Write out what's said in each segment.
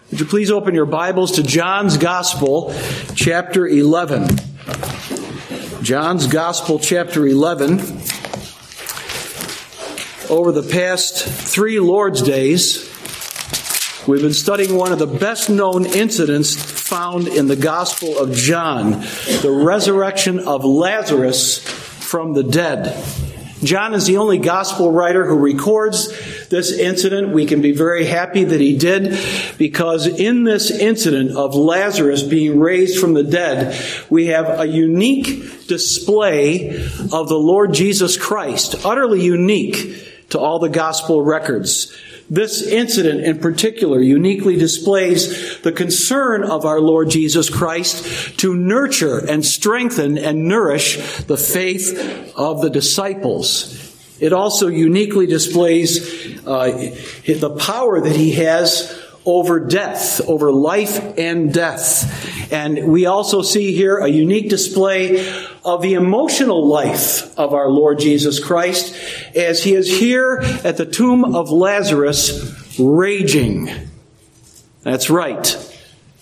Would you please open your Bibles to John's Gospel, chapter 11. John's Gospel, chapter 11. Over the past 3 Lord's Days, we've been studying one of the best-known incidents found in the Gospel of John, the resurrection of Lazarus from the dead. John is the only gospel writer who records this incident. We can be very happy that he did, because in this incident of Lazarus being raised from the dead, we have a unique display of the Lord Jesus Christ, utterly unique to all the gospel records. This incident in particular uniquely displays the concern of our Lord Jesus Christ to nurture and strengthen and nourish the faith of the disciples. It also uniquely displays the power that he has over death, over life and death. And we also see here a unique display of the emotional life of our Lord Jesus Christ as he is here at the tomb of Lazarus raging. That's right.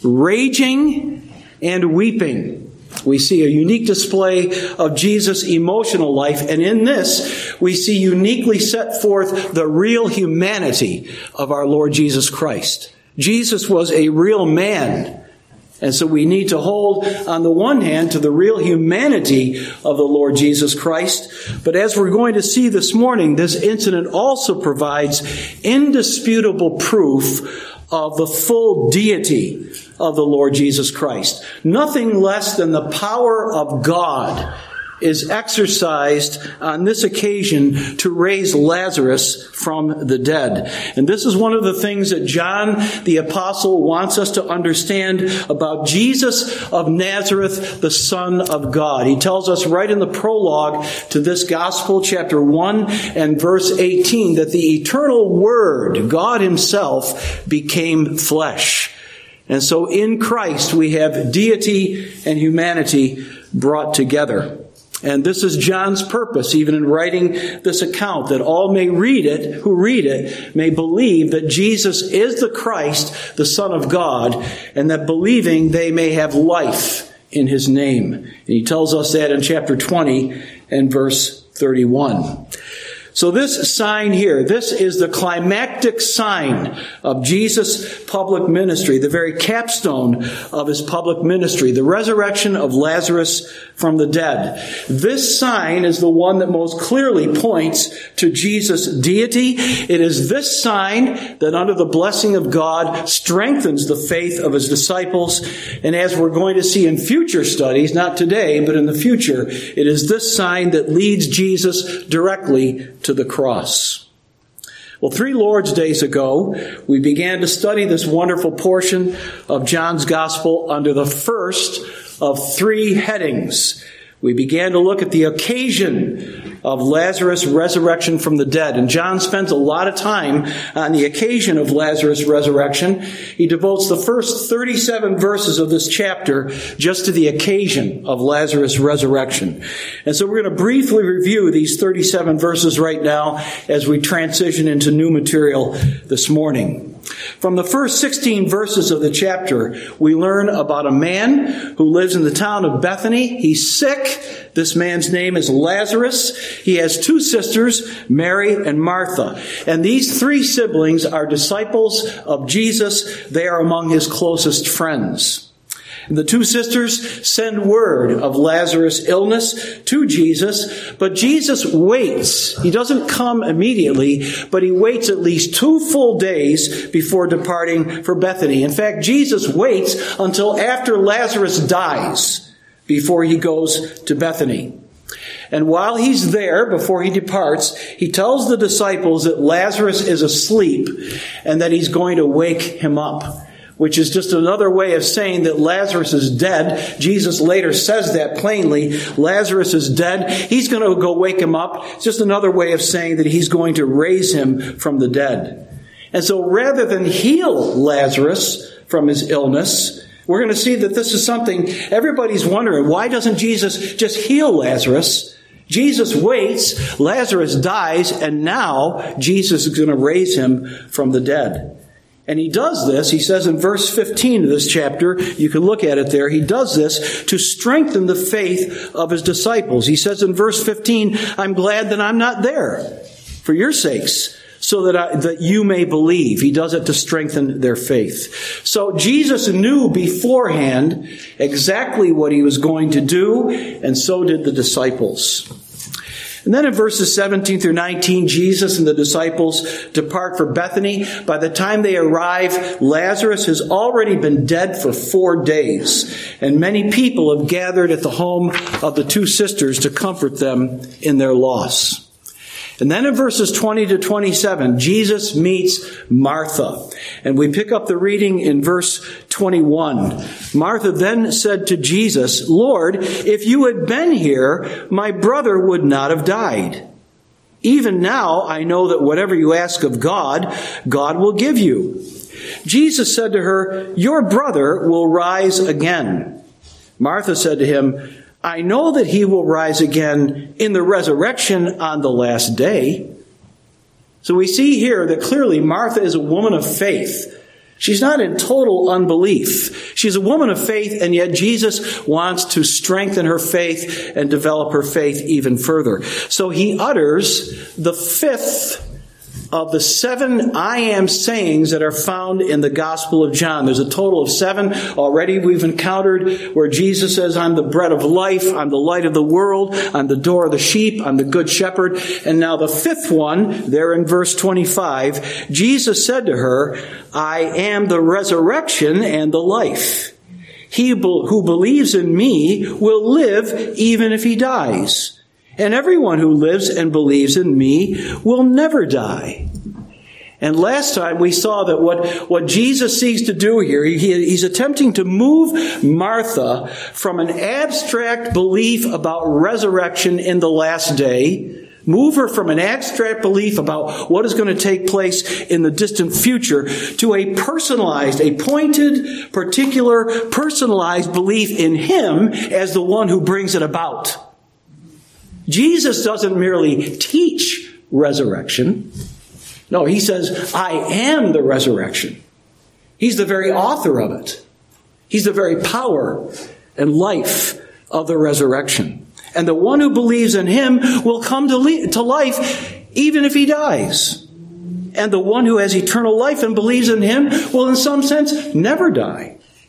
Raging and weeping. We see a unique display of Jesus' emotional life, and in this, we see uniquely set forth the real humanity of our Lord Jesus Christ. Jesus was a real man, and so we need to hold, on the one hand, to the real humanity of the Lord Jesus Christ, but as we're going to see this morning, this incident also provides indisputable proof of the full deity of the Lord Jesus Christ. Nothing less than the power of God is exercised on this occasion to raise Lazarus from the dead. And this is one of the things that John the Apostle wants us to understand about Jesus of Nazareth, the Son of God. He tells us right in the prologue to this Gospel, chapter 1 and verse 18, that the eternal Word, God Himself, became flesh. And so in Christ we have deity and humanity brought together. And this is John's purpose, even in writing this account, that all may read it, who read it, may believe that Jesus is the Christ, the Son of God, and that believing they may have life in His name. And he tells us that in chapter 20 and verse 31. So this sign here, this is the climactic sign of Jesus' public ministry, the very capstone of His public ministry, the resurrection of Lazarus from the dead. This sign is the one that most clearly points to Jesus' deity. It is this sign that under the blessing of God strengthens the faith of His disciples. And as we're going to see in future studies, not today, but in the future, it is this sign that leads Jesus directly to the cross. Well, 3 Lord's Days ago, we began to study this wonderful portion of John's Gospel under the first of 3 headings. We began to look at the occasion of Lazarus' resurrection from the dead. And John spends a lot of time on the occasion of Lazarus' resurrection. He devotes the first 37 verses of this chapter just to the occasion of Lazarus' resurrection. And so we're going to briefly review these 37 verses right now as we transition into new material this morning. From the first 16 verses of the chapter, we learn about a man who lives in the town of Bethany. He's sick. This man's name is Lazarus. He has 2 sisters, Mary and Martha. And these 3 siblings are disciples of Jesus. They are among His closest friends. The 2 sisters send word of Lazarus' illness to Jesus, but Jesus waits. He doesn't come immediately, but He waits at least 2 full days before departing for Bethany. In fact, Jesus waits until after Lazarus dies before He goes to Bethany. And while He's there, before He departs, He tells the disciples that Lazarus is asleep and that He's going to wake him up, which is just another way of saying that Lazarus is dead. Jesus later says that plainly. Lazarus is dead. He's going to go wake him up. It's just another way of saying that He's going to raise him from the dead. And so rather than heal Lazarus from his illness, we're going to see that this is something everybody's wondering. Why doesn't Jesus just heal Lazarus? Jesus waits, Lazarus dies, and now Jesus is going to raise him from the dead. And he does this, he says in verse 15 of this chapter, you can look at it there, he does this to strengthen the faith of his disciples. He says in verse 15, I'm glad that I'm not there for your sakes, so that you may believe. He does it to strengthen their faith. So Jesus knew beforehand exactly what he was going to do, and so did the disciples. And then in verses 17 through 19, Jesus and the disciples depart for Bethany. By the time they arrive, Lazarus has already been dead for 4 days, and many people have gathered at the home of the two sisters to comfort them in their loss. And then in verses 20 to 27, Jesus meets Martha. And we pick up the reading in verse 21. Martha then said to Jesus, Lord, if you had been here, my brother would not have died. Even now I know that whatever you ask of God, God will give you. Jesus said to her, your brother will rise again. Martha said to him, I know that he will rise again in the resurrection on the last day. So we see here that clearly Martha is a woman of faith. She's not in total unbelief. She's a woman of faith, and yet Jesus wants to strengthen her faith and develop her faith even further. So he utters the 5th of the 7 I am sayings that are found in the Gospel of John. There's a total of 7 already we've encountered where Jesus says, I'm the bread of life, I'm the light of the world, I'm the door of the sheep, I'm the good shepherd. And now the 5th one, there in verse 25, Jesus said to her, I am the resurrection and the life. He who believes in me will live even if he dies. And everyone who lives and believes in me will never die. And last time we saw that what Jesus seeks to do here, he's attempting to move Martha from an abstract belief about resurrection in the last day, move her from an abstract belief about what is going to take place in the distant future to a personalized, a pointed, particular, personalized belief in him as the one who brings it about. Jesus doesn't merely teach resurrection. No, he says, I am the resurrection. He's the very author of it. He's the very power and life of the resurrection. And the one who believes in him will come to life even if he dies. And the one who has eternal life and believes in him will in some sense never die.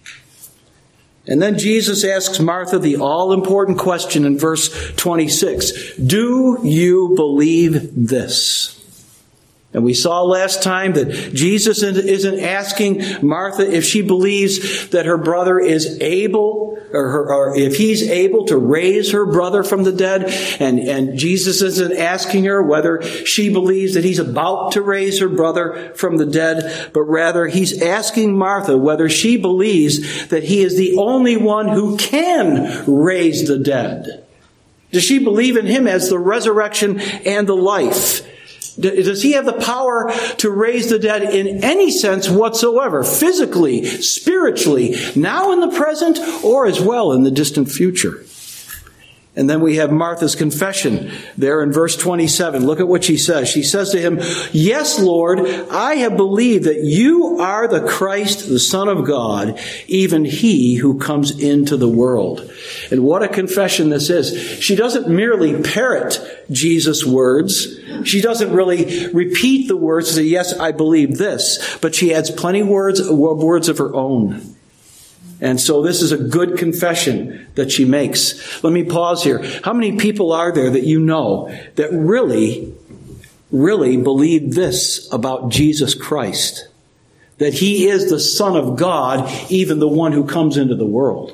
And then Jesus asks Martha the all-important question in verse 26. Do you believe this? And we saw last time that Jesus isn't asking Martha if she believes that her brother is able, or if he's able to raise her brother from the dead. And Jesus isn't asking her whether she believes that he's about to raise her brother from the dead, but rather he's asking Martha whether she believes that he is the only one who can raise the dead. Does she believe in him as the resurrection and the life? Does he have the power to raise the dead in any sense whatsoever, physically, spiritually, now in the present, or as well in the distant future? And then we have Martha's confession there in verse 27. Look at what she says. She says to him, yes, Lord, I have believed that you are the Christ, the Son of God, even he who comes into the world. And what a confession this is. She doesn't merely parrot Jesus' words. She doesn't really repeat the words and say, yes, I believe this. But she adds plenty words of her own. And so this is a good confession that she makes. Let me pause here. How many people are there that you know that really believe this about Jesus Christ? That he is the Son of God, even the one who comes into the world.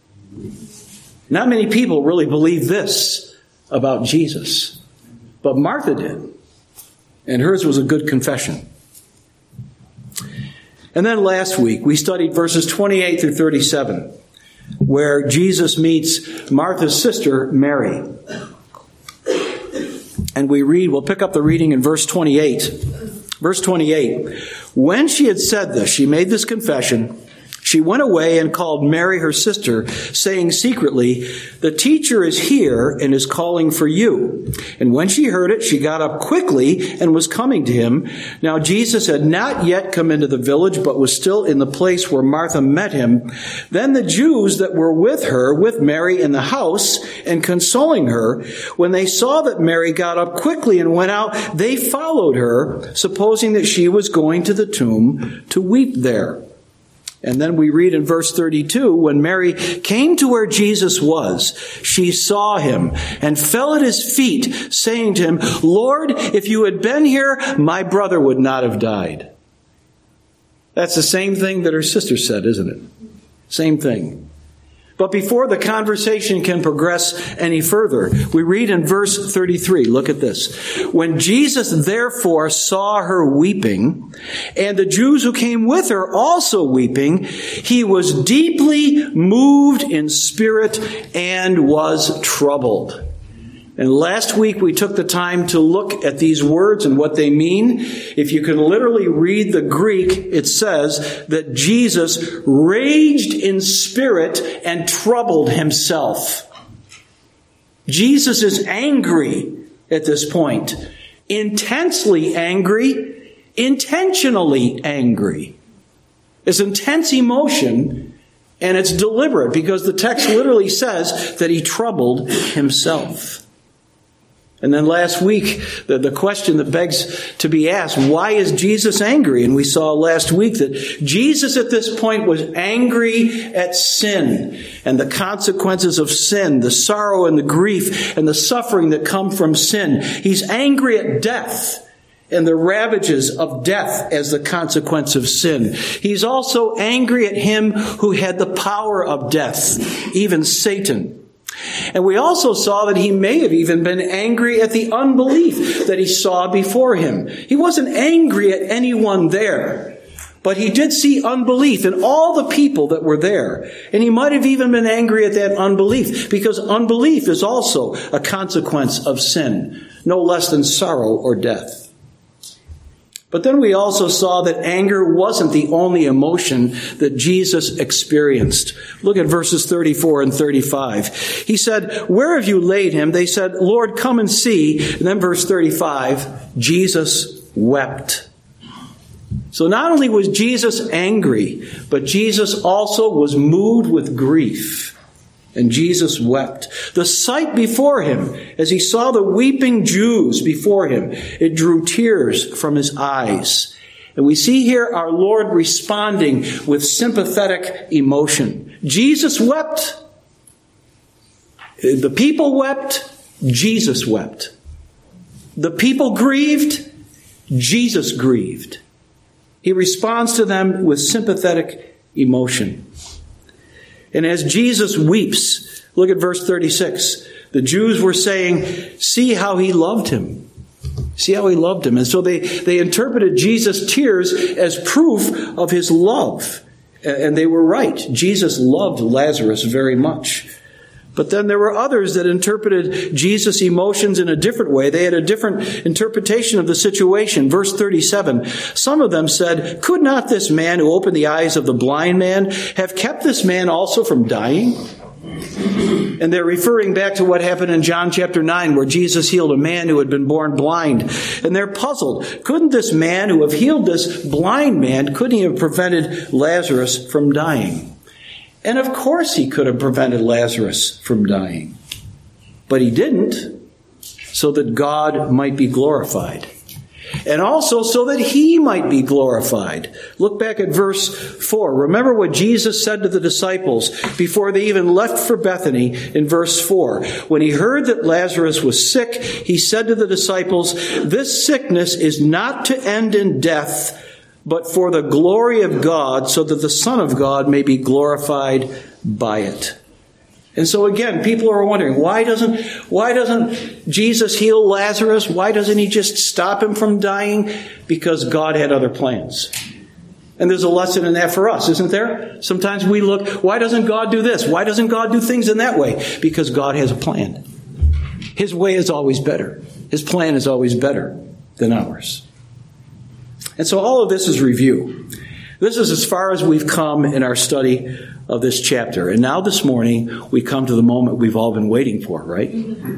Not many people really believe this about Jesus. But Martha did. And hers was a good confession. And then last week, we studied verses 28 through 37, where Jesus meets Martha's sister, Mary. And we'll pick up the reading in verse 28. Verse 28, when she had said this, she made this confession, She went away and called Mary, her sister, saying secretly, "The teacher is here and is calling for you." And when she heard it, she got up quickly and was coming to him. Now Jesus had not yet come into the village, but was still in the place where Martha met him. Then the Jews that were with her, with Mary in the house, and consoling her, when they saw that Mary got up quickly and went out, they followed her, supposing that she was going to the tomb to weep there. And then we read in verse 32, when Mary came to where Jesus was, she saw him and fell at his feet, saying to him, "Lord, if you had been here, my brother would not have died." That's the same thing that her sister said, isn't it? Same thing. But before the conversation can progress any further, we read in verse 33, look at this. When Jesus therefore saw her weeping, and the Jews who came with her also weeping, he was deeply moved in spirit and was troubled. And last week we took the time to look at these words and what they mean. If you can literally read the Greek, it says that Jesus raged in spirit and troubled himself. Jesus is angry at this point. Intensely angry, intentionally angry. It's intense emotion, and it's deliberate because the text literally says that he troubled himself. And then last week, the question that begs to be asked, why is Jesus angry? And we saw last week that Jesus at this point was angry at sin and the consequences of sin, the sorrow and the grief and the suffering that come from sin. He's angry at death and the ravages of death as the consequence of sin. He's also angry at him who had the power of death, even Satan. And we also saw that he may have even been angry at the unbelief that he saw before him. He wasn't angry at anyone there, but he did see unbelief in all the people that were there. And he might have even been angry at that unbelief, because unbelief is also a consequence of sin, no less than sorrow or death. But then we also saw that anger wasn't the only emotion that Jesus experienced. Look at verses 34 and 35. He said, "Where have you laid him?" They said, "Lord, come and see." And then verse 35, Jesus wept. So not only was Jesus angry, but Jesus also was moved with grief. And Jesus wept. The sight before him, as he saw the weeping Jews before him, it drew tears from his eyes. And we see here our Lord responding with sympathetic emotion. Jesus wept. The people wept. Jesus wept. The people grieved. Jesus grieved. He responds to them with sympathetic emotion. And as Jesus weeps, look at verse 36. The Jews were saying, "See how he loved him." See how he loved him. And so they interpreted Jesus' tears as proof of his love. And they were right. Jesus loved Lazarus very much. But then there were others that interpreted Jesus' emotions in a different way. They had a different interpretation of the situation. Verse 37, some of them said, "Could not this man who opened the eyes of the blind man have kept this man also from dying?" And they're referring back to what happened in John chapter 9, where Jesus healed a man who had been born blind. And they're puzzled. Couldn't this man who have healed this blind man, couldn't he have prevented Lazarus from dying? And of course he could have prevented Lazarus from dying. But he didn't, so that God might be glorified. And also so that he might be glorified. Look back at verse 4. Remember what Jesus said to the disciples before they even left for Bethany in verse 4. When he heard that Lazarus was sick, he said to the disciples, "This sickness is not to end in death, but for the glory of God, so that the Son of God may be glorified by it." And so again, people are wondering, why doesn't Jesus heal Lazarus? Why doesn't he just stop him from dying? Because God had other plans. And there's a lesson in that for us, isn't there? Sometimes we look, why doesn't God do this? Why doesn't God do things in that way? Because God has a plan. His way is always better. His plan is always better than ours. And so all of this is review. This is as far as we've come in our study of this chapter. And now this morning, we come to the moment we've all been waiting for, right?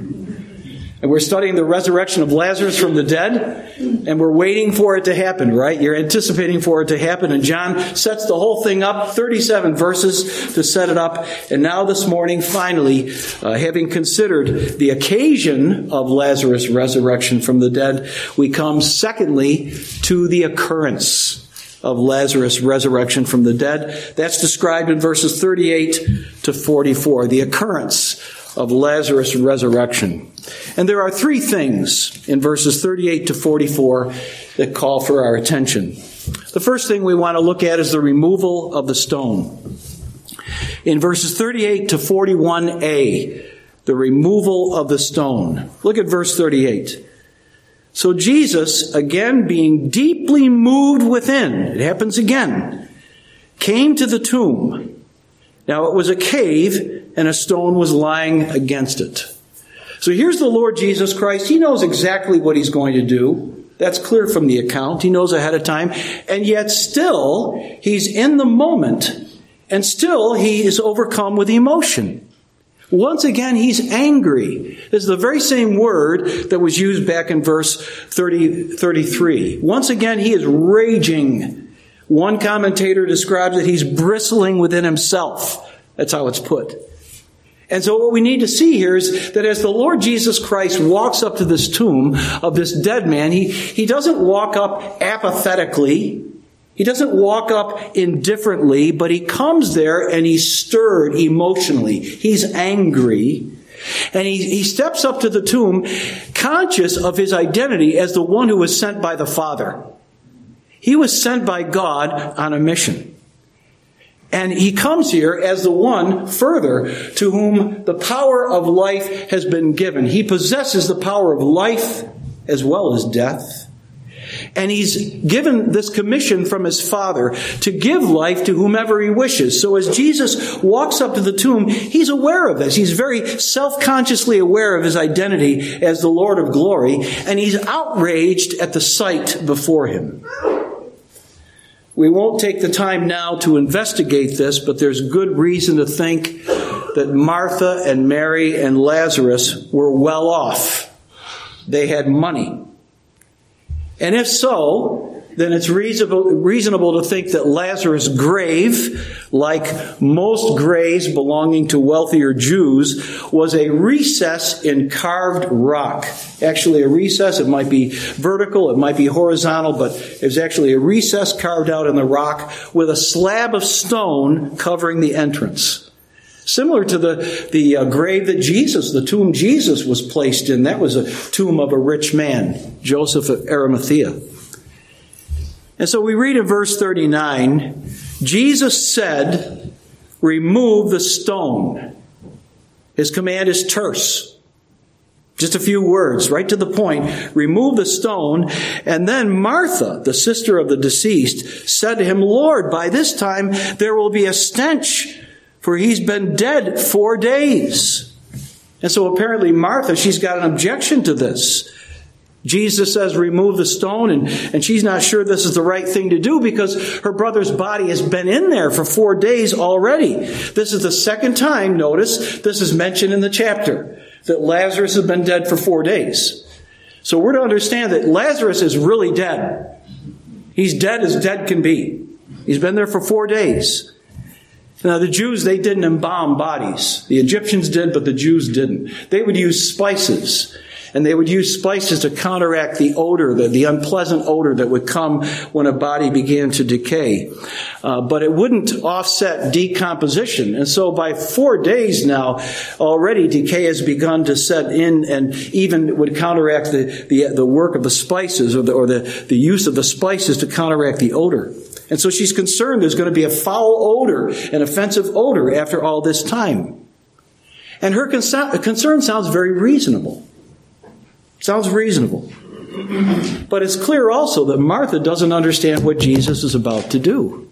And we're studying the resurrection of Lazarus from the dead, and we're waiting for it to happen, right? You're anticipating for it to happen, and John sets the whole thing up, 37 verses to set it up. And now this morning, finally, having considered the occasion of Lazarus' resurrection from the dead, we come secondly to the occurrence of Lazarus' resurrection from the dead. That's described in verses 38 to 44, the occurrence of Lazarus' resurrection. And there are three things in verses 38 to 44 that call for our attention. The first thing we want to look at is the removal of the stone. In verses 38 to 41a, the removal of the stone. Look at verse 38. So Jesus, again being deeply moved within, it happens again, came to the tomb. Now it was a cave, and a stone was lying against it. So here's the Lord Jesus Christ. He knows exactly what he's going to do. That's clear from the account. He knows ahead of time. And yet still, he's in the moment, and still he is overcome with emotion. Once again, he's angry. This is the very same word that was used back in verse 33. Once again, he is raging. One commentator describes it, he's bristling within himself. That's how it's put. And so what we need to see here is that as the Lord Jesus Christ walks up to this tomb of this dead man, he doesn't walk up apathetically. He doesn't walk up indifferently, but he comes there and he's stirred emotionally. He's angry. And he steps up to the tomb conscious of his identity as the one who was sent by the Father. He was sent by God on a mission. And he comes here as the one, further, to whom the power of life has been given. He possesses the power of life as well as death. And he's given this commission from his Father to give life to whomever he wishes. So as Jesus walks up to the tomb, he's aware of this. He's very self-consciously aware of his identity as the Lord of glory, and he's outraged at the sight before him. We won't take the time now to investigate this, but there's good reason to think that Martha and Mary and Lazarus were well off. They had money. And if so, then it's reasonable to think that Lazarus' grave, like most graves belonging to wealthier Jews, was a recess in carved rock. Actually, a recess, it might be vertical, it might be horizontal, but it was actually a recess carved out in the rock with a slab of stone covering the entrance. Similar to the grave that the tomb Jesus was placed in. That was a tomb of a rich man, Joseph of Arimathea. And so we read in verse 39, Jesus said, remove the stone. His command is terse. Just a few words, right to the point. Remove the stone. And then Martha, the sister of the deceased, said to him, Lord, by this time there will be a stench, for he's been dead 4 days. And so apparently Martha, she's got an objection to this. Jesus says, remove the stone, and she's not sure this is the right thing to do because her brother's body has been in there for 4 days already. This is the second time, notice, this is mentioned in the chapter, that Lazarus has been dead for 4 days. So we're to understand that Lazarus is really dead. He's dead as dead can be. He's been there for 4 days. Now, the Jews, they didn't embalm bodies. The Egyptians did, but the Jews didn't. They would use spices. And they would use spices to counteract the odor, the unpleasant odor that would come when a body began to decay. But it wouldn't offset decomposition. And so by 4 days now, already decay has begun to set in and even would counteract the work of the spices or the use of the spices to counteract the odor. And so she's concerned there's going to be a foul odor, an offensive odor after all this time. And her concern sounds very reasonable. Sounds reasonable. But it's clear also that Martha doesn't understand what Jesus is about to do.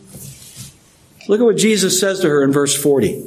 Look at what Jesus says to her in verse 40.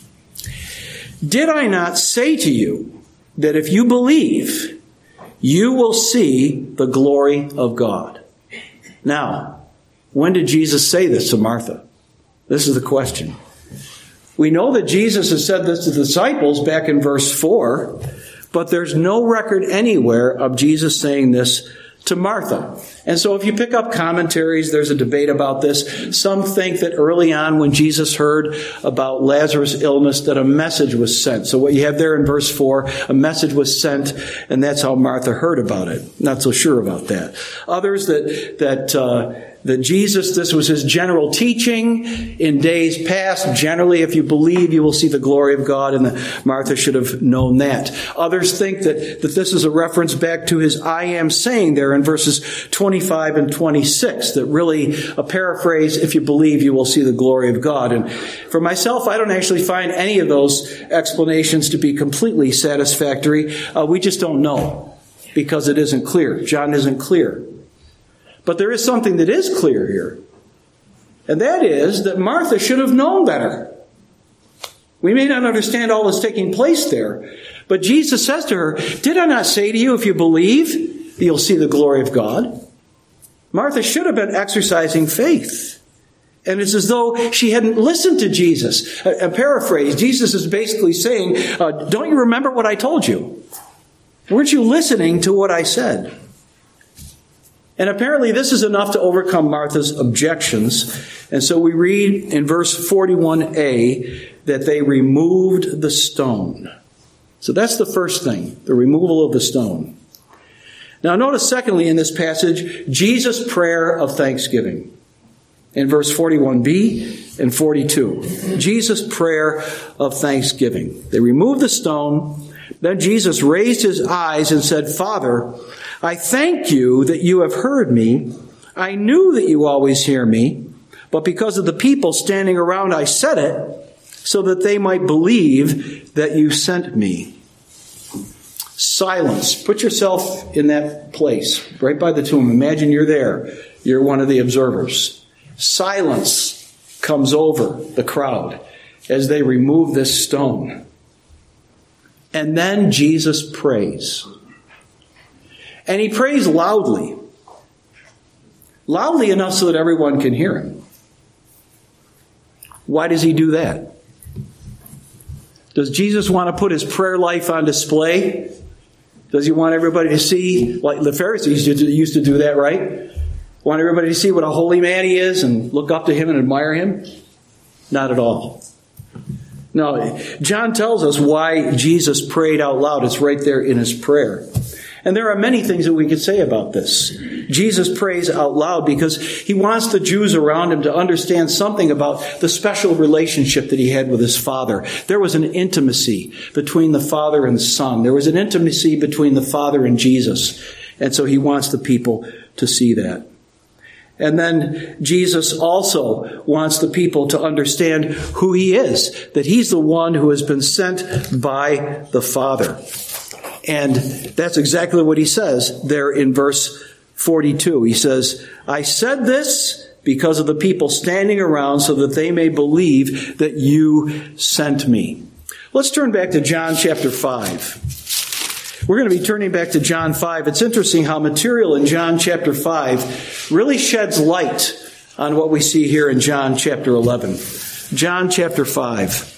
Did I not say to you that if you believe, you will see the glory of God? Now, When did Jesus say this to Martha? This is the question. We know that Jesus has said this to the disciples back in verse 4, but there's no record anywhere of Jesus saying this to Martha. And so if you pick up commentaries, there's a debate about this. Some think that early on when Jesus heard about Lazarus' illness, that a message was sent. So what you have there in verse 4, a message was sent, and that's how Martha heard about it. Not so sure about that. Others that Jesus, this was his general teaching in days past. Generally, if you believe, you will see the glory of God, and that Martha should have known that. Others think that this is a reference back to his I am saying there in verses 25 and 26, that really a paraphrase, if you believe, you will see the glory of God. And for myself, I don't actually find any of those explanations to be completely satisfactory. We just don't know, because it isn't clear. John isn't clear. But there is something that is clear here. And that is that Martha should have known better. We may not understand all that's taking place there, but Jesus says to her, did I not say to you, if you believe, you'll see the glory of God? Martha should have been exercising faith. And it's as though she hadn't listened to Jesus. A paraphrase, Jesus is basically saying, don't you remember what I told you? Weren't you listening to what I said? And apparently this is enough to overcome Martha's objections. And so we read in verse 41a that they removed the stone. So that's the first thing, the removal of the stone. Now notice secondly in this passage, Jesus' prayer of thanksgiving. In verse 41b and 42. Jesus' prayer of thanksgiving. They removed the stone. Then Jesus raised his eyes and said, Father, I thank you that you have heard me. I knew that you always hear me, but because of the people standing around, I said it so that they might believe that you sent me. Silence. Put yourself in that place, right by the tomb. Imagine you're there. You're one of the observers. Silence comes over the crowd as they remove this stone. And then Jesus prays. And he prays loudly. Loudly enough so that everyone can hear him. Why does he do that? Does Jesus want to put his prayer life on display? Does he want everybody to see, like the Pharisees used to do that, right? Want everybody to see what a holy man he is and look up to him and admire him? Not at all. No, John tells us why Jesus prayed out loud. It's right there in his prayer. And there are many things that we could say about this. Jesus prays out loud because he wants the Jews around him to understand something about the special relationship that he had with his Father. There was an intimacy between the Father and the Son. There was an intimacy between the Father and Jesus. And so he wants the people to see that. And then Jesus also wants the people to understand who he is, that he's the one who has been sent by the Father. And that's exactly what he says there in verse 42. He says, I said this because of the people standing around so that they may believe that you sent me. Let's turn back to John chapter 5. We're going to be turning back to John 5. It's interesting how material in John chapter 5 really sheds light on what we see here in John chapter 11. John chapter 5.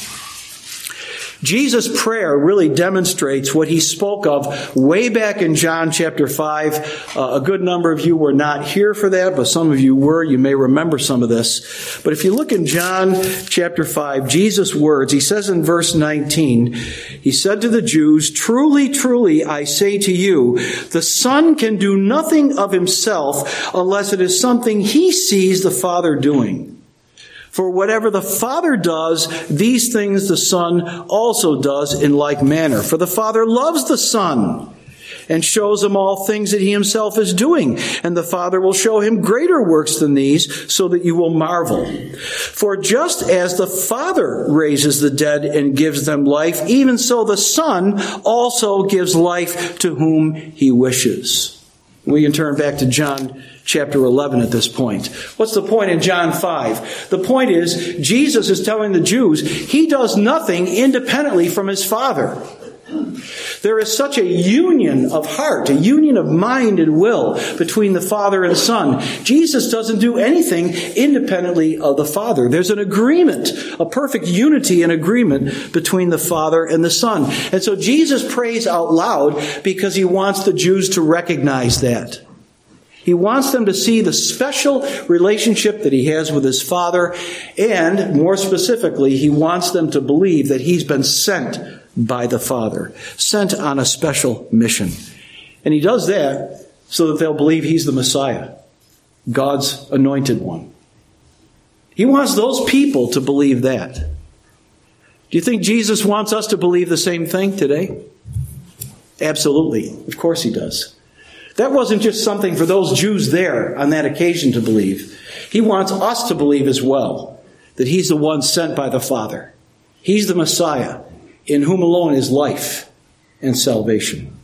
Jesus' prayer really demonstrates what he spoke of way back in John chapter 5. A good number of you were not here for that, but some of you were. You may remember some of this. But if you look in John chapter 5, Jesus' words, he says in verse 19, he said to the Jews, truly, truly, I say to you, the Son can do nothing of himself unless it is something he sees the Father doing. For whatever the Father does, these things the Son also does in like manner. For the Father loves the Son and shows him all things that he himself is doing. And the Father will show him greater works than these, so that you will marvel. For just as the Father raises the dead and gives them life, even so the Son also gives life to whom he wishes. We can turn back to John chapter 11 at this point. What's the point in John 5? The point is, Jesus is telling the Jews he does nothing independently from his Father. There is such a union of heart, a union of mind and will between the Father and Son. Jesus doesn't do anything independently of the Father. There's an agreement, a perfect unity and agreement between the Father and the Son. And so Jesus prays out loud because he wants the Jews to recognize that. He wants them to see the special relationship that he has with his Father, and more specifically, he wants them to believe that he's been sent by the Father, sent on a special mission. And he does that so that they'll believe he's the Messiah, God's anointed one. He wants those people to believe that. Do you think Jesus wants us to believe the same thing today? Absolutely. Of course he does. That wasn't just something for those Jews there on that occasion to believe. He wants us to believe as well that he's the one sent by the Father. He's the Messiah, in whom alone is life and salvation.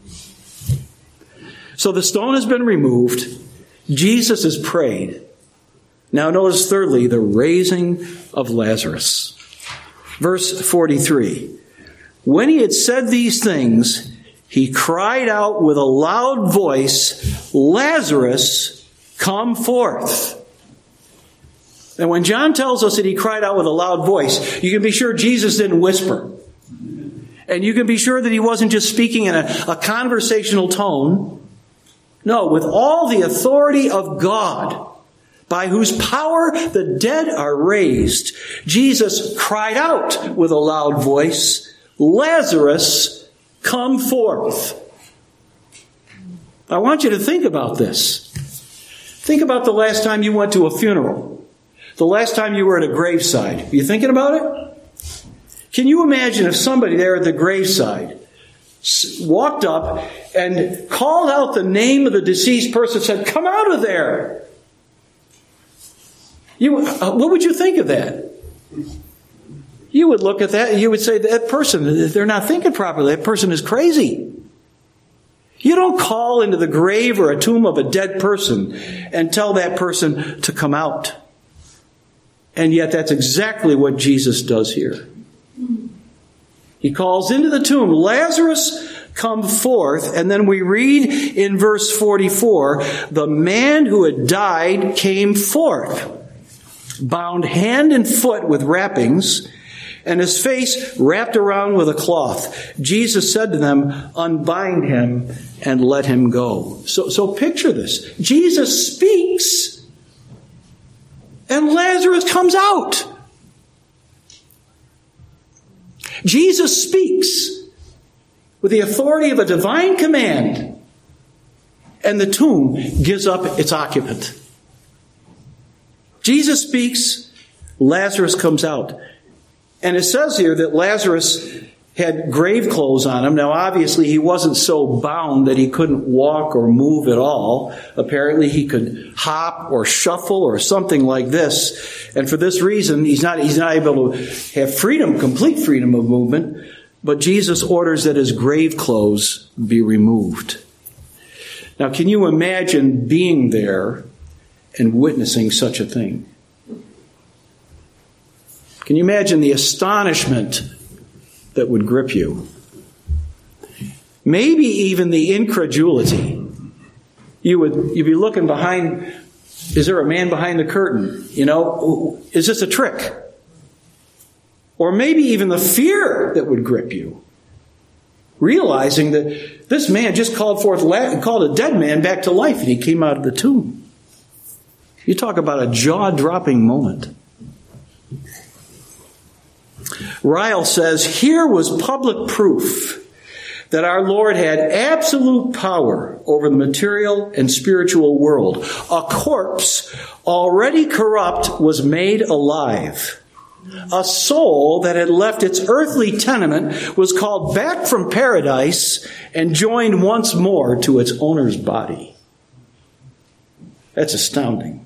So the stone has been removed. Jesus has prayed. Now notice thirdly, the raising of Lazarus. Verse 43. When he had said these things, he cried out with a loud voice, Lazarus, come forth. And when John tells us that he cried out with a loud voice, you can be sure Jesus didn't whisper. And you can be sure that he wasn't just speaking in a conversational tone. No, with all the authority of God, by whose power the dead are raised, Jesus cried out with a loud voice, Lazarus, come forth. I want you to think about this. Think about the last time you went to a funeral. The last time you were at a graveside. Are you thinking about it? Can you imagine if somebody there at the graveside walked up and called out the name of the deceased person and said, come out of there? What would you think of that? You would look at that and you would say, that person, they're not thinking properly. That person is crazy. You don't call into the grave or a tomb of a dead person and tell that person to come out. And yet that's exactly what Jesus does here. He calls into the tomb, Lazarus, come forth. And then we read in verse 44, the man who had died came forth, bound hand and foot with wrappings, and his face wrapped around with a cloth. Jesus said to them, unbind him and let him go. So picture this. Jesus speaks, and Lazarus comes out. Jesus speaks with the authority of a divine command, and the tomb gives up its occupant. Jesus speaks, Lazarus comes out. And it says here that Lazarus had grave clothes on him. Now, obviously, he wasn't so bound that he couldn't walk or move at all. Apparently, he could hop or shuffle or something like this. And for this reason, he's not able to have freedom, complete freedom of movement. But Jesus orders that his grave clothes be removed. Now, can you imagine being there and witnessing such a thing? Can you imagine the astonishment that would grip you? Maybe even the incredulity. You'd be looking behind, is there a man behind the curtain? You know, is this a trick? Or maybe even the fear that would grip you. Realizing that this man just called a dead man back to life and he came out of the tomb. You talk about a jaw-dropping moment. Ryle says, here was public proof that our Lord had absolute power over the material and spiritual world. A corpse already corrupt was made alive. A soul that had left its earthly tenement was called back from paradise and joined once more to its owner's body. That's astounding.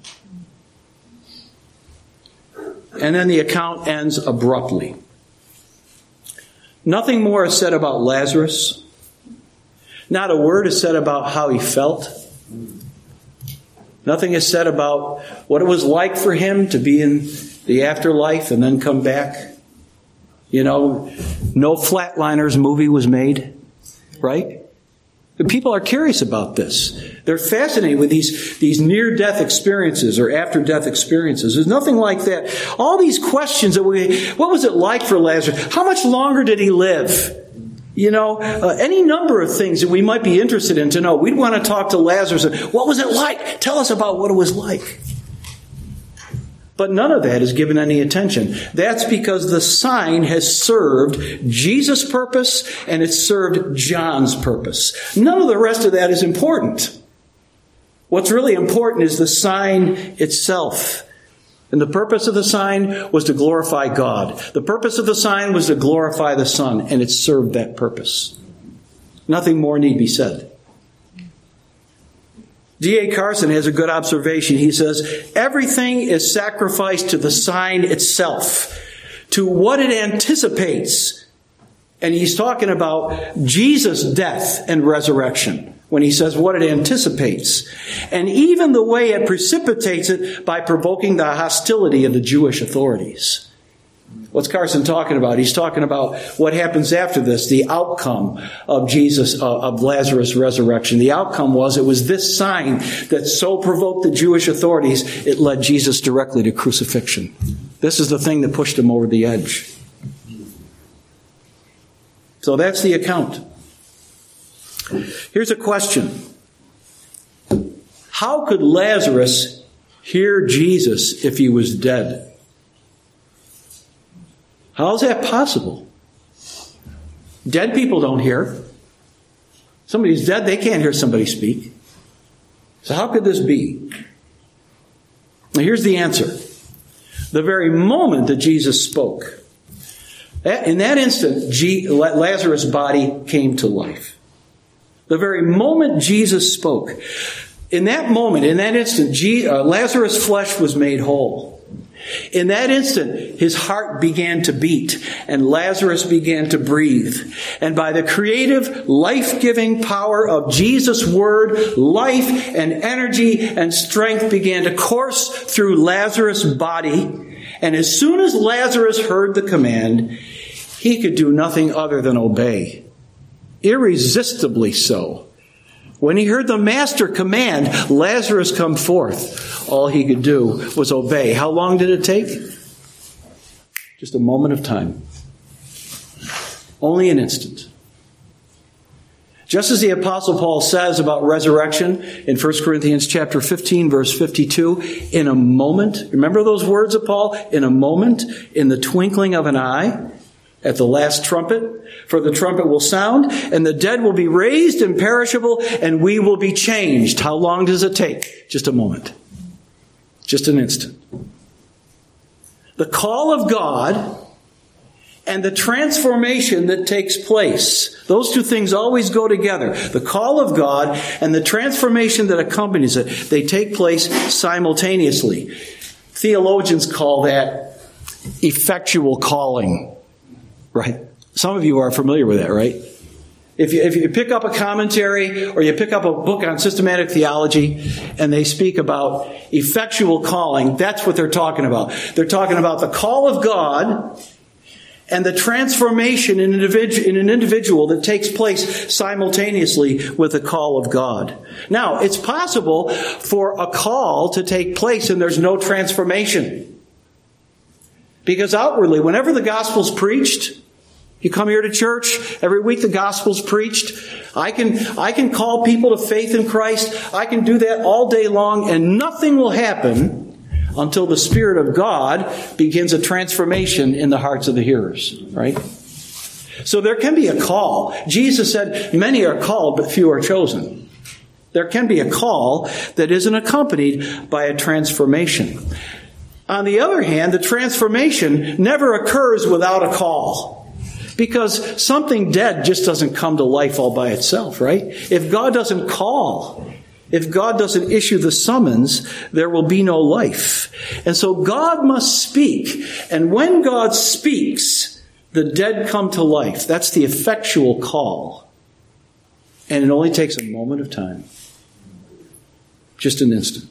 And then the account ends abruptly. Nothing more is said about Lazarus. Not a word is said about how he felt. Nothing is said about what it was like for him to be in the afterlife and then come back. You know, no Flatliners movie was made. right? People are curious about this. They're fascinated with these near-death experiences or after-death experiences. There's nothing like that. All these questions what was it like for Lazarus? How much longer did he live? Any number of things that we might be interested in to know. We'd want to talk to Lazarus. What was it like? Tell us about what it was like. But none of that is given any attention. That's because the sign has served Jesus' purpose and it's served John's purpose. None of the rest of that is important. What's really important is the sign itself. And the purpose of the sign was to glorify God. The purpose of the sign was to glorify the Son, and it served that purpose. Nothing more need be said. D.A. Carson has a good observation. He says, everything is sacrificed to the sign itself, to what it anticipates. And he's talking about Jesus' death and resurrection when he says what it anticipates. And even the way it precipitates it by provoking the hostility of the Jewish authorities. What's Carson talking about? He's talking about what happens after this, the outcome of of Lazarus' resurrection. The outcome it was this sign that so provoked the Jewish authorities, it led Jesus directly to crucifixion. This is the thing that pushed him over the edge. So that's the account. Here's a question. How could Lazarus hear Jesus if he was dead? How is that possible? Dead people don't hear. Somebody's dead, they can't hear somebody speak. So how could this be? Now here's the answer. The very moment that Jesus spoke, in that instant, Lazarus' body came to life. The very moment Jesus spoke, in that moment, in that instant, Lazarus' flesh was made whole. In that instant, his heart began to beat and Lazarus began to breathe. And by the creative, life-giving power of Jesus' word, life and energy and strength began to course through Lazarus' body. And as soon as Lazarus heard the command, he could do nothing other than obey. Irresistibly so. When he heard the master command, Lazarus come forth, all he could do was obey. How long did it take? Just a moment of time. Only an instant. Just as the Apostle Paul says about resurrection in 1 Corinthians chapter 15, verse 52, in a moment, remember those words of Paul? In a moment, in the twinkling of an eye, at the last trumpet, for the trumpet will sound, and the dead will be raised imperishable, and we will be changed. How long does it take? Just a moment. Just an instant. The call of God and the transformation that takes place. Those two things always go together. The call of God and the transformation that accompanies it. They take place simultaneously. Theologians call that effectual calling. Right? Some of you are familiar with that, right? If you pick up a commentary or you pick up a book on systematic theology and they speak about effectual calling, that's what they're talking about. They're talking about the call of God and the transformation in an individual that takes place simultaneously with the call of God. Now, it's possible for a call to take place and there's no transformation. Because outwardly, whenever the gospel's preached, you come here to church, every week the gospel's preached. I can call people to faith in Christ. I can do that all day long and nothing will happen until the Spirit of God begins a transformation in the hearts of the hearers, right? So there can be a call. Jesus said, many are called, but few are chosen. There can be a call that isn't accompanied by a transformation. On the other hand, the transformation never occurs without a call. Because something dead just doesn't come to life all by itself, right? If God doesn't call, if God doesn't issue the summons, there will be no life. And so God must speak. And when God speaks, the dead come to life. That's the effectual call. And it only takes a moment of time. Just an instant.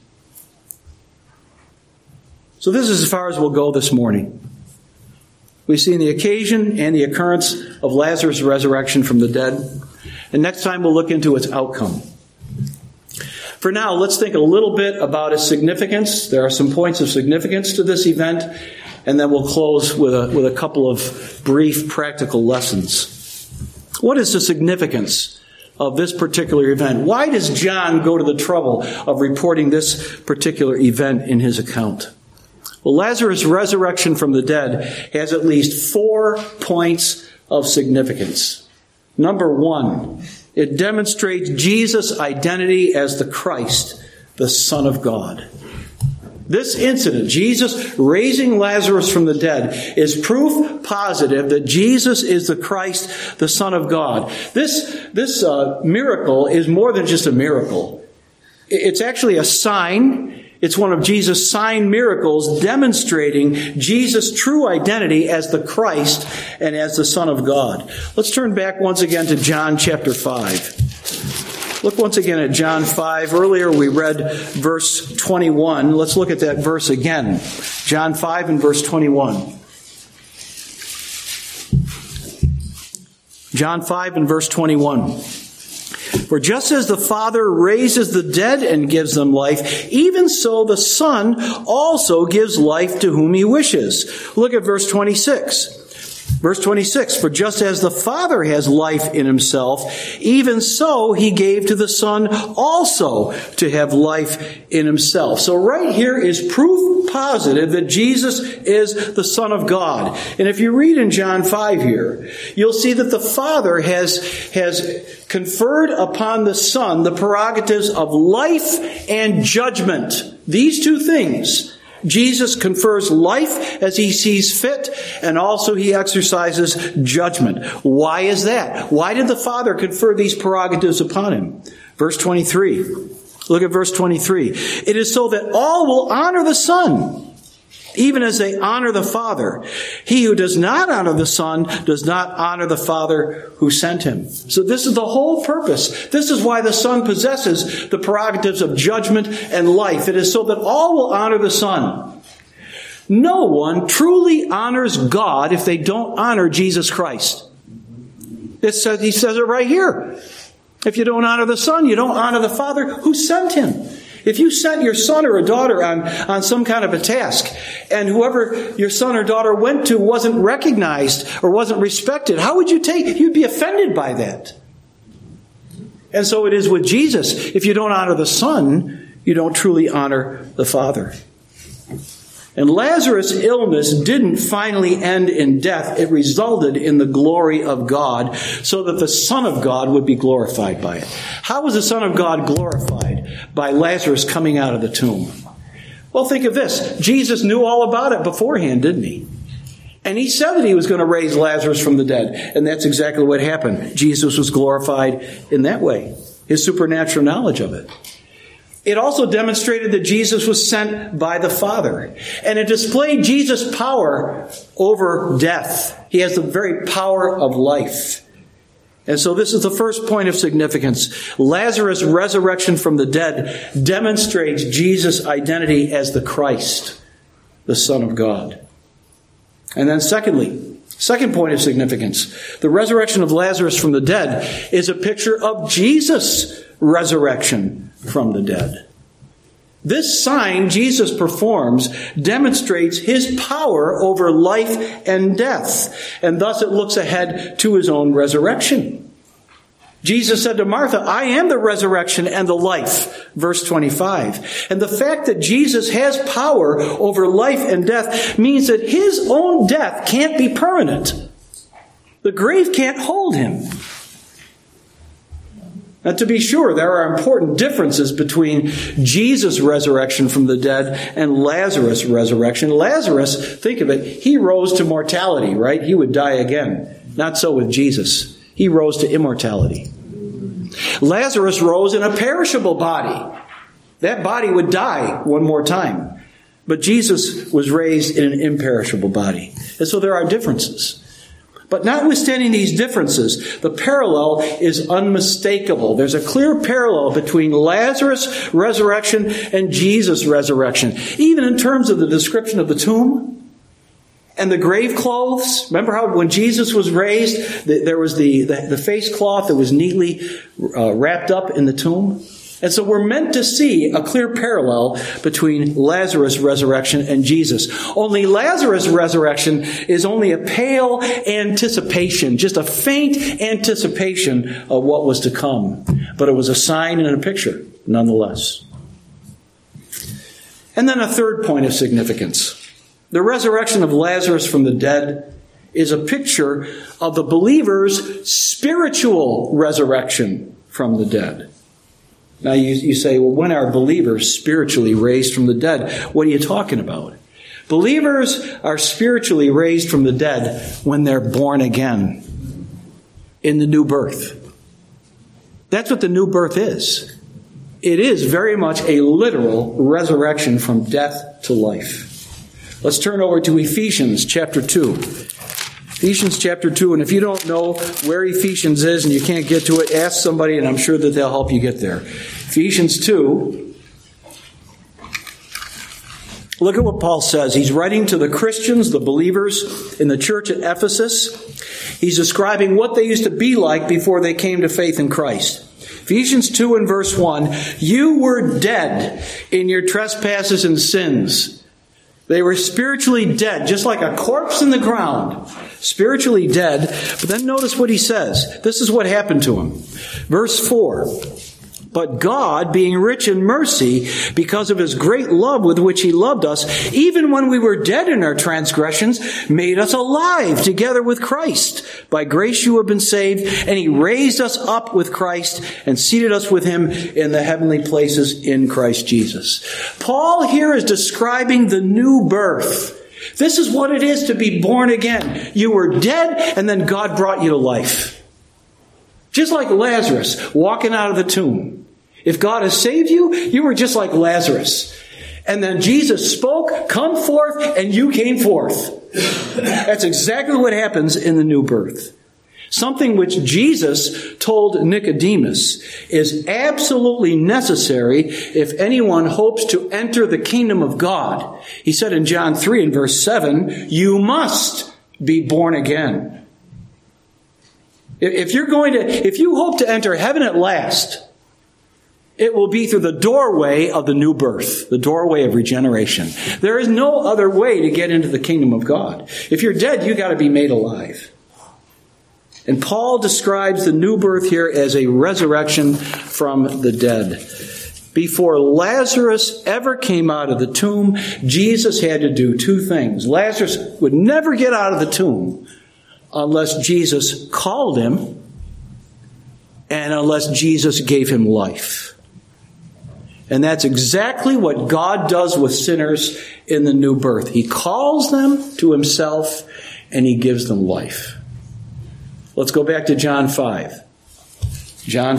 So this is as far as we'll go this morning. We've seen the occasion and the occurrence of Lazarus' resurrection from the dead. And next time we'll look into its outcome. For now, let's think a little bit about its significance. There are some points of significance to this event, and then we'll close with a couple of brief practical lessons. What is the significance of this particular event? Why does John go to the trouble of reporting this particular event in his account? Well, Lazarus' resurrection from the dead has at least 4 points of significance. Number 1, it demonstrates Jesus' identity as the Christ, the Son of God. This incident, Jesus raising Lazarus from the dead, is proof positive that Jesus is the Christ, the Son of God. This miracle is more than just a miracle. It's actually a sign. It's one of Jesus' sign miracles demonstrating Jesus' true identity as the Christ and as the Son of God. Let's turn back once again to John chapter 5. Look once again at John 5. Earlier we read verse 21. Let's look at that verse again. John 5 and verse 21. John 5 and verse 21. For just as the Father raises the dead and gives them life, even so the Son also gives life to whom he wishes. Look at verse 26. Verse 26, for just as the Father has life in himself, even so he gave to the Son also to have life in himself. So right here is proof positive that Jesus is the Son of God. And if you read in John 5 here, you'll see that the Father has conferred upon the Son the prerogatives of life and judgment. These two things. Jesus confers life as he sees fit, and also he exercises judgment. Why is that? Why did the Father confer these prerogatives upon him? Verse 23. Look at verse 23. It is so that all will honor the Son, even as they honor the Father. He who does not honor the Son does not honor the Father who sent him. So this is the whole purpose. This is why the Son possesses the prerogatives of judgment and life. It is so that all will honor the Son. No one truly honors God if they don't honor Jesus Christ. He says it right here. If you don't honor the Son, you don't honor the Father who sent him. If you sent your son or a daughter on some kind of a task, and whoever your son or daughter went to wasn't recognized or wasn't respected, how would you take? You'd be offended by that. And so it is with Jesus. If you don't honor the Son, you don't truly honor the Father. And Lazarus' illness didn't finally end in death. It resulted in the glory of God, so that the Son of God would be glorified by it. How was the Son of God glorified? By Lazarus coming out of the tomb. Well, think of this. Jesus knew all about it beforehand, didn't he? And he said that he was going to raise Lazarus from the dead. And that's exactly what happened. Jesus was glorified in that way. His supernatural knowledge of it. It also demonstrated that Jesus was sent by the Father. And it displayed Jesus' power over death. He has the very power of life. And so this is the first point of significance. Lazarus' resurrection from the dead demonstrates Jesus' identity as the Christ, the Son of God. And then second point of significance, the resurrection of Lazarus from the dead is a picture of Jesus' resurrection from the dead. This sign Jesus performs demonstrates his power over life and death, and thus it looks ahead to his own resurrection. Jesus said to Martha, I am the resurrection and the life, verse 25. And the fact that Jesus has power over life and death means that his own death can't be permanent. The grave can't hold him. Now, to be sure, there are important differences between Jesus' resurrection from the dead and Lazarus' resurrection. Lazarus, think of it, he rose to mortality, right? He would die again. Not so with Jesus. He rose to immortality. Lazarus rose in a perishable body. That body would die one more time. But Jesus was raised in an imperishable body. And so there are differences. But notwithstanding these differences, the parallel is unmistakable. There's a clear parallel between Lazarus' resurrection and Jesus' resurrection. Even in terms of the description of the tomb, And the grave clothes, remember how when Jesus was raised, there was the face cloth that was neatly wrapped up in the tomb? And so we're meant to see a clear parallel between Lazarus' resurrection and Jesus. Only Lazarus' resurrection is only a pale anticipation, just a faint anticipation of what was to come. But it was a sign and a picture, nonetheless. And then a third point of significance. The resurrection of Lazarus from the dead is a picture of the believer's spiritual resurrection from the dead. Now you say, well, when are believers spiritually raised from the dead? What are you talking about? Believers are spiritually raised from the dead when they're born again in the new birth. That's what the new birth is. It is very much a literal resurrection from death to life. Let's turn over to Ephesians chapter 2. Ephesians chapter 2, and if you don't know where Ephesians is and you can't get to it, ask somebody and I'm sure that they'll help you get there. Ephesians 2, look at what Paul says. He's writing to the Christians, the believers in the church at Ephesus. He's describing what they used to be like before they came to faith in Christ. Ephesians 2 and verse 1, you were dead in your trespasses and sins. They were spiritually dead, just like a corpse in the ground. Spiritually dead. But then notice what he says. This is what happened to him. Verse 4. But God, being rich in mercy, because of his great love with which he loved us, even when we were dead in our transgressions, made us alive together with Christ. By grace you have been saved, and he raised us up with Christ and seated us with him in the heavenly places in Christ Jesus. Paul here is describing the new birth. This is what it is to be born again. You were dead, and then God brought you to life. Just like Lazarus walking out of the tomb. If God has saved you, you were just like Lazarus. And then Jesus spoke, come forth, and you came forth. That's exactly what happens in the new birth. Something which Jesus told Nicodemus is absolutely necessary if anyone hopes to enter the kingdom of God. He said in John 3 and verse 7, you must be born again. If you hope to enter heaven at last, it will be through the doorway of the new birth, the doorway of regeneration. There is no other way to get into the kingdom of God. If you're dead, you got to be made alive. And Paul describes the new birth here as a resurrection from the dead. Before Lazarus ever came out of the tomb, Jesus had to do two things. Lazarus would never get out of the tomb unless Jesus called him and unless Jesus gave him life. And that's exactly what God does with sinners in the new birth. He calls them to himself and he gives them life. Let's go back to John 5. John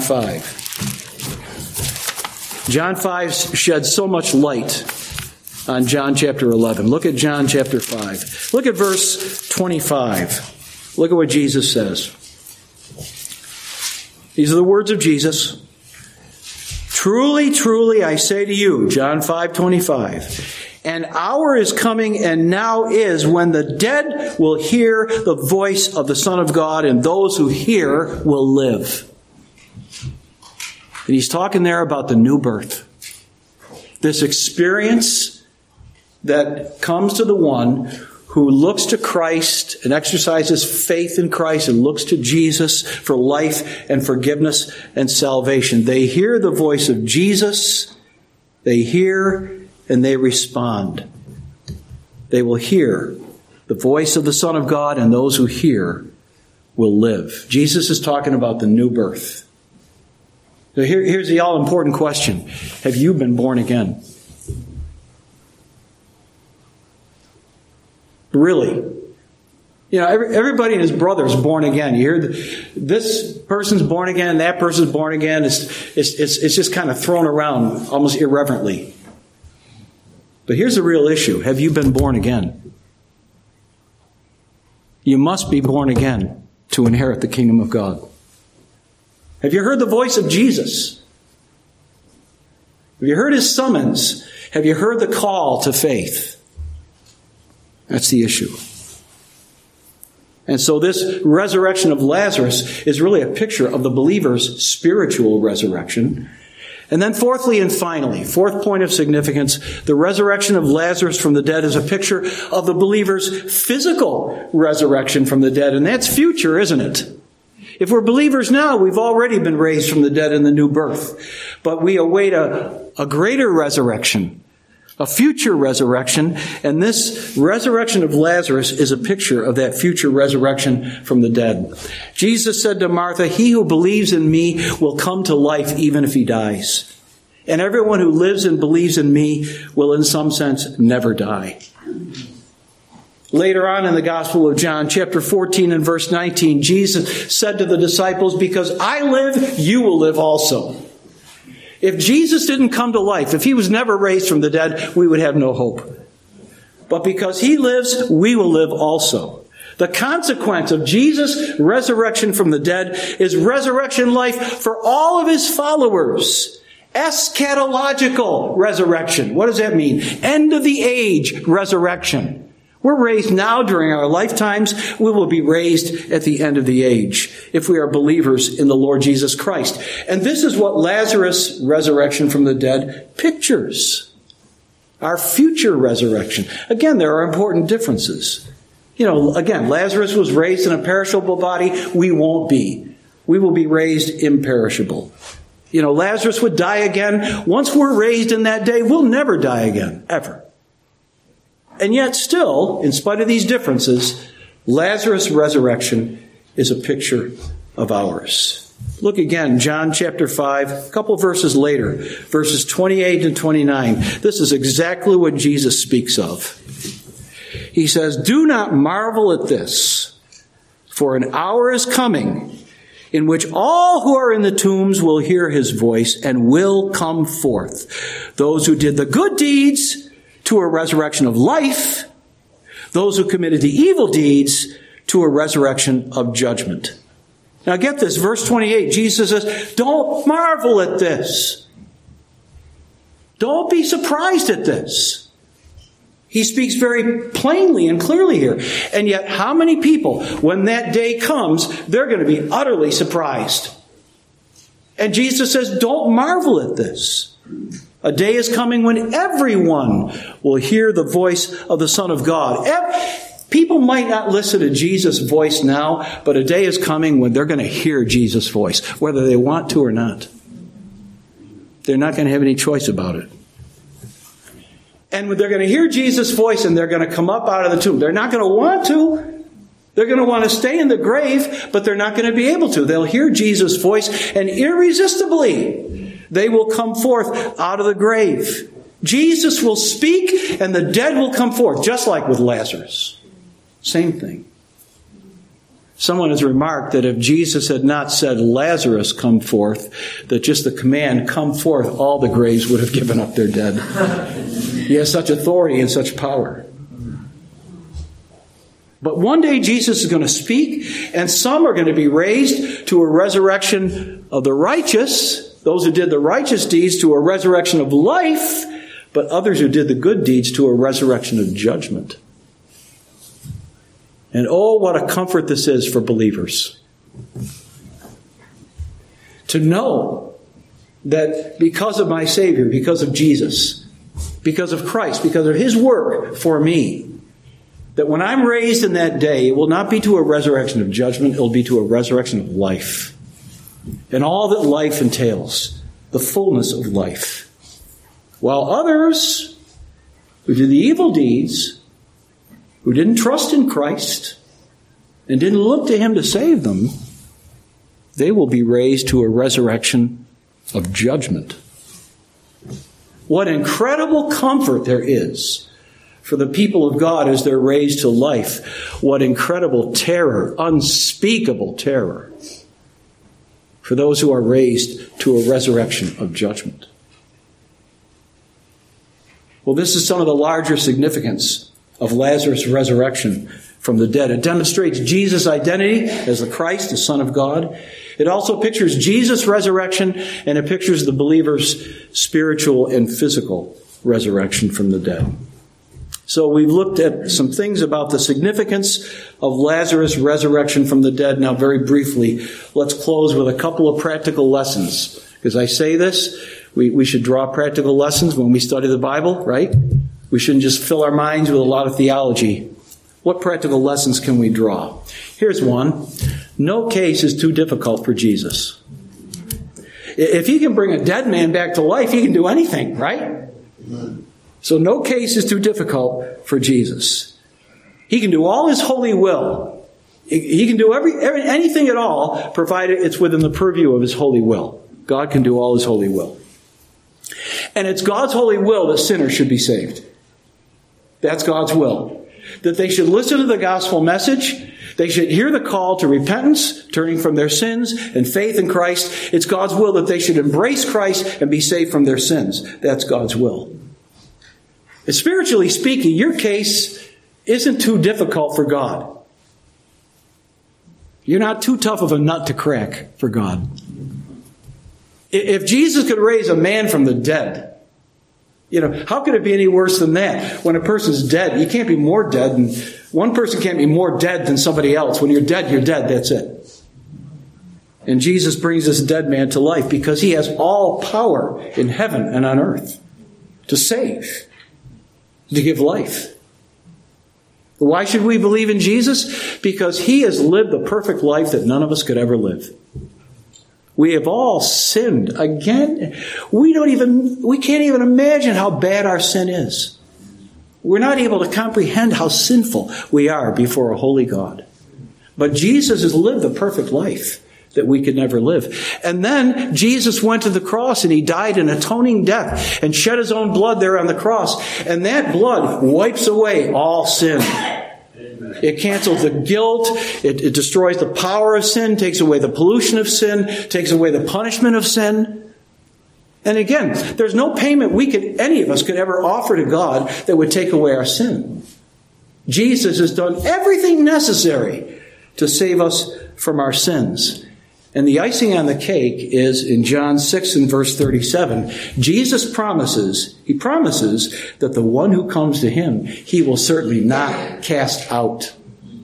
5. John 5 sheds so much light on John chapter 11. Look at John chapter 5. Look at verse 25. Look at what Jesus says. These are the words of Jesus. Truly, truly, I say to you, John 5:25, an hour is coming and now is when the dead will hear the voice of the Son of God, and those who hear will live. And he's talking there about the new birth. This experience that comes to the one who looks to Christ and exercises faith in Christ and looks to Jesus for life and forgiveness and salvation. They hear the voice of Jesus. They hear and they respond. They will hear the voice of the Son of God, and those who hear will live. Jesus is talking about the new birth. So here's the all-important question. Have you been born again? Really. You know, everybody and his brother is born again. You hear this person's born again, that person's born again. It's just kind of thrown around almost irreverently. But here's the real issue. Have you been born again? You must be born again to inherit the kingdom of God. Have you heard the voice of Jesus? Have you heard his summons? Have you heard the call to faith? That's the issue. And so this resurrection of Lazarus is really a picture of the believer's spiritual resurrection. And then fourthly and finally, fourth point of significance, the resurrection of Lazarus from the dead is a picture of the believer's physical resurrection from the dead. And that's future, isn't it? If we're believers now, we've already been raised from the dead in the new birth. But we await a greater resurrection, a future resurrection. And this resurrection of Lazarus is a picture of that future resurrection from the dead. Jesus said to Martha, "He who believes in me will come to life even if he dies. And everyone who lives and believes in me will in some sense never die." Later on in the Gospel of John, chapter 14 and verse 19, Jesus said to the disciples, "Because I live, you will live also." If Jesus didn't come to life, if he was never raised from the dead, we would have no hope. But because he lives, we will live also. The consequence of Jesus' resurrection from the dead is resurrection life for all of his followers. Eschatological resurrection. What does that mean? End of the age resurrection. We're raised now during our lifetimes. We will be raised at the end of the age if we are believers in the Lord Jesus Christ. And this is what Lazarus' resurrection from the dead pictures. Our future resurrection. Again, there are important differences. Again, Lazarus was raised in a perishable body. We won't be. We will be raised imperishable. Lazarus would die again. Once we're raised in that day, we'll never die again, ever. And yet still, in spite of these differences, Lazarus' resurrection is a picture of ours. Look again, John chapter 5, a couple verses later, verses 28 and 29. This is exactly what Jesus speaks of. He says, "Do not marvel at this, for an hour is coming in which all who are in the tombs will hear his voice and will come forth. Those who did the good deeds to a resurrection of life, those who committed the evil deeds to a resurrection of judgment." Now get this, verse 28, Jesus says, don't marvel at this. Don't be surprised at this. He speaks very plainly and clearly here. And yet, how many people, when that day comes, they're going to be utterly surprised. And Jesus says, don't marvel at this. A day is coming when everyone will hear the voice of the Son of God. People might not listen to Jesus' voice now, but a day is coming when they're going to hear Jesus' voice, whether they want to or not. They're not going to have any choice about it. And they're going to hear Jesus' voice and they're going to come up out of the tomb. They're not going to want to. They're going to want to stay in the grave, but they're not going to be able to. They'll hear Jesus' voice and irresistibly they will come forth out of the grave. Jesus will speak and the dead will come forth, just like with Lazarus. Same thing. Someone has remarked that if Jesus had not said, "Lazarus, come forth," that just the command, "come forth," all the graves would have given up their dead. He has such authority and such power. But one day Jesus is going to speak, and some are going to be raised to a resurrection of the righteous, those who did the righteous deeds to a resurrection of life, but others who did the good deeds to a resurrection of judgment. And oh, what a comfort this is for believers. To know that because of my Savior, because of Jesus, because of Christ, because of His work for me, that when I'm raised in that day, it will not be to a resurrection of judgment, it will be to a resurrection of life. And all that life entails, the fullness of life. While others who did the evil deeds, who didn't trust in Christ, and didn't look to Him to save them, they will be raised to a resurrection of judgment. What incredible comfort there is for the people of God as they're raised to life. What incredible terror, unspeakable terror, for those who are raised to a resurrection of judgment. Well, this is some of the larger significance of Lazarus' resurrection from the dead. It demonstrates Jesus' identity as the Christ, the Son of God. It also pictures Jesus' resurrection, and it pictures the believer's spiritual and physical resurrection from the dead. So we've looked at some things about the significance of Lazarus' resurrection from the dead. Now, very briefly, let's close with a couple of practical lessons. Because I say this, we should draw practical lessons when we study the Bible, right? We shouldn't just fill our minds with a lot of theology. What practical lessons can we draw? Here's one. No case is too difficult for Jesus. If he can bring a dead man back to life, he can do anything, right? So no case is too difficult for Jesus. He can do all his holy will. He can do anything at all, provided it's within the purview of his holy will. God can do all his holy will. And it's God's holy will that sinners should be saved. That's God's will. That they should listen to the gospel message. They should hear the call to repentance, turning from their sins and faith in Christ. It's God's will that they should embrace Christ and be saved from their sins. That's God's will. And spiritually speaking, your case isn't too difficult for God. You're not too tough of a nut to crack for God. If Jesus could raise a man from the dead, how could it be any worse than that? When a person's dead, you can't be more dead, and one person can't be more dead than somebody else. When you're dead, that's it. And Jesus brings this dead man to life because he has all power in heaven and on earth to save, to give life. Why should we believe in Jesus? Because he has lived the perfect life that none of us could ever live. We have all sinned. Again, we can't even imagine how bad our sin is. We're not able to comprehend how sinful we are before a holy God. But Jesus has lived the perfect life that we could never live. And then Jesus went to the cross and he died an atoning death and shed his own blood there on the cross. And that blood wipes away all sin. It cancels the guilt. It destroys the power of sin, takes away the pollution of sin, takes away the punishment of sin. And again, there's no payment any of us could ever offer to God that would take away our sin. Jesus has done everything necessary to save us from our sins. And the icing on the cake is in John 6 and verse 37. Jesus promises that the one who comes to him, he will certainly not cast out.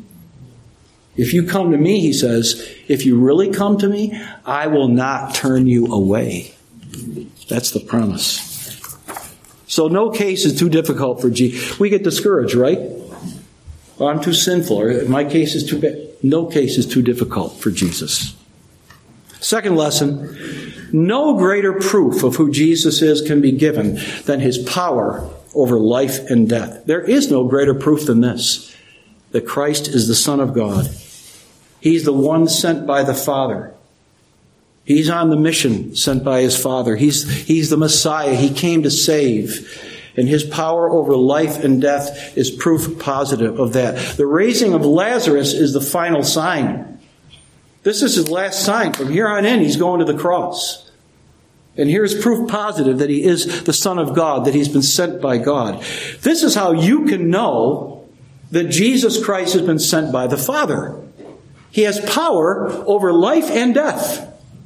If you come to me, he says, if you really come to me, I will not turn you away. That's the promise. So no case is too difficult for Jesus. We get discouraged, right? Well, I'm too sinful, or my case is too bad. No case is too difficult for Jesus. Second lesson, no greater proof of who Jesus is can be given than his power over life and death. There is no greater proof than this, that Christ is the Son of God. He's the one sent by the Father. He's on the mission sent by his Father. He's the Messiah. He came to save. And his power over life and death is proof positive of that. The raising of Lazarus is the final sign. This is his last sign. From here on in, he's going to the cross. And here's proof positive that he is the Son of God, that he's been sent by God. This is how you can know that Jesus Christ has been sent by the Father. He has power over life and death.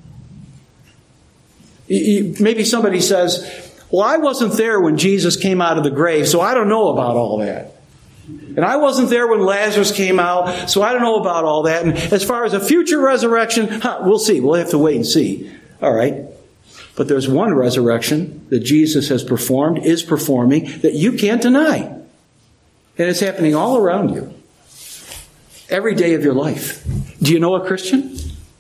Maybe somebody says, well, I wasn't there when Jesus came out of the grave, so I don't know about all that. And I wasn't there when Lazarus came out, so I don't know about all that. And as far as a future resurrection, we'll see. We'll have to wait and see. All right. But there's one resurrection that Jesus has performed, is performing, that you can't deny. And it's happening all around you. Every day of your life. Do you know a Christian?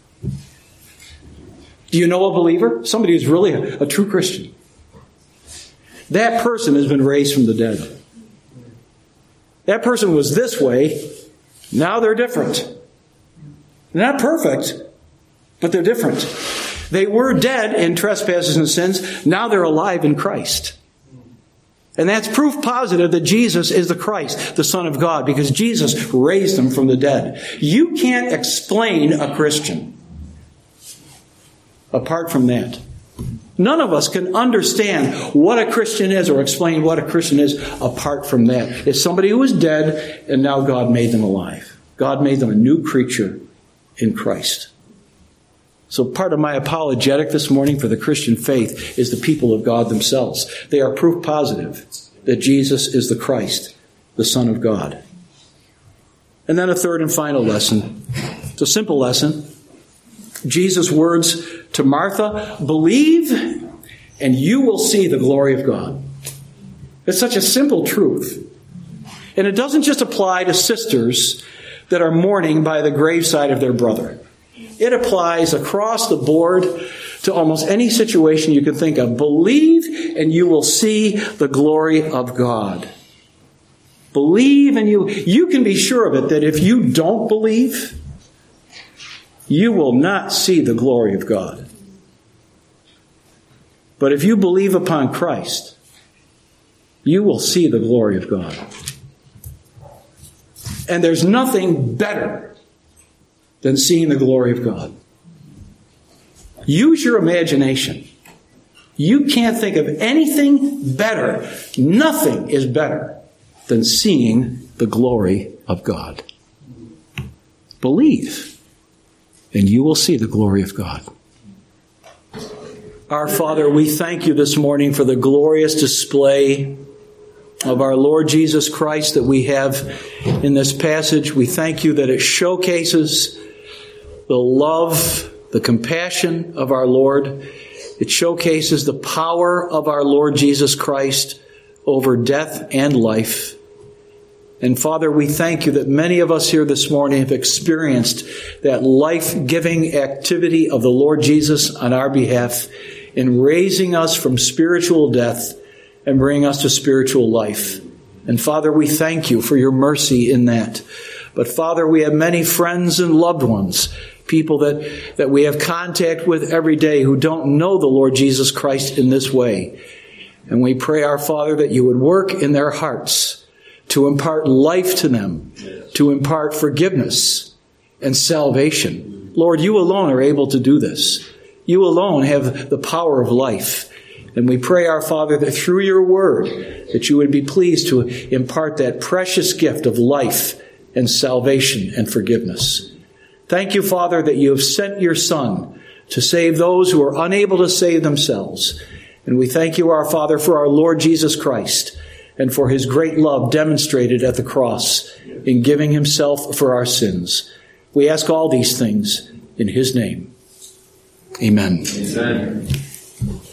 Do you know a believer? Somebody who's really a true Christian. That person has been raised from the dead. That person was this way. Now they're different. They're not perfect, but they're different. They were dead in trespasses and sins. Now they're alive in Christ. And that's proof positive that Jesus is the Christ, the Son of God, because Jesus raised him from the dead. You can't explain a Christian apart from that. None of us can understand what a Christian is or explain what a Christian is apart from that. It's somebody who was dead and now God made them alive. God made them a new creature in Christ. So part of my apologetic this morning for the Christian faith is the people of God themselves. They are proof positive that Jesus is the Christ, the Son of God. And then a third and final lesson. It's a simple lesson. Jesus' words to Martha, believe and you will see the glory of God. It's such a simple truth. And it doesn't just apply to sisters that are mourning by the graveside of their brother. It applies across the board to almost any situation you can think of. Believe and you will see the glory of God. Believe and you can be sure of it that if you don't believe, you will not see the glory of God. But if you believe upon Christ, you will see the glory of God. And there's nothing better than seeing the glory of God. Use your imagination. You can't think of anything better. Nothing is better than seeing the glory of God. Believe, and you will see the glory of God. Our Father, we thank you this morning for the glorious display of our Lord Jesus Christ that we have in this passage. We thank you that it showcases the love, the compassion of our Lord. It showcases the power of our Lord Jesus Christ over death and life. And Father, we thank you that many of us here this morning have experienced that life-giving activity of the Lord Jesus on our behalf in raising us from spiritual death and bringing us to spiritual life. And Father, we thank you for your mercy in that. But Father, we have many friends and loved ones, people that we have contact with every day who don't know the Lord Jesus Christ in this way. And we pray, our Father, that you would work in their hearts to impart life to them, to impart forgiveness and salvation. Lord, you alone are able to do this. You alone have the power of life. And we pray, our Father, that through your word, that you would be pleased to impart that precious gift of life and salvation and forgiveness. Thank you, Father, that you have sent your Son to save those who are unable to save themselves. And we thank you, our Father, for our Lord Jesus Christ and for his great love demonstrated at the cross in giving himself for our sins. We ask all these things in his name. Amen. Amen.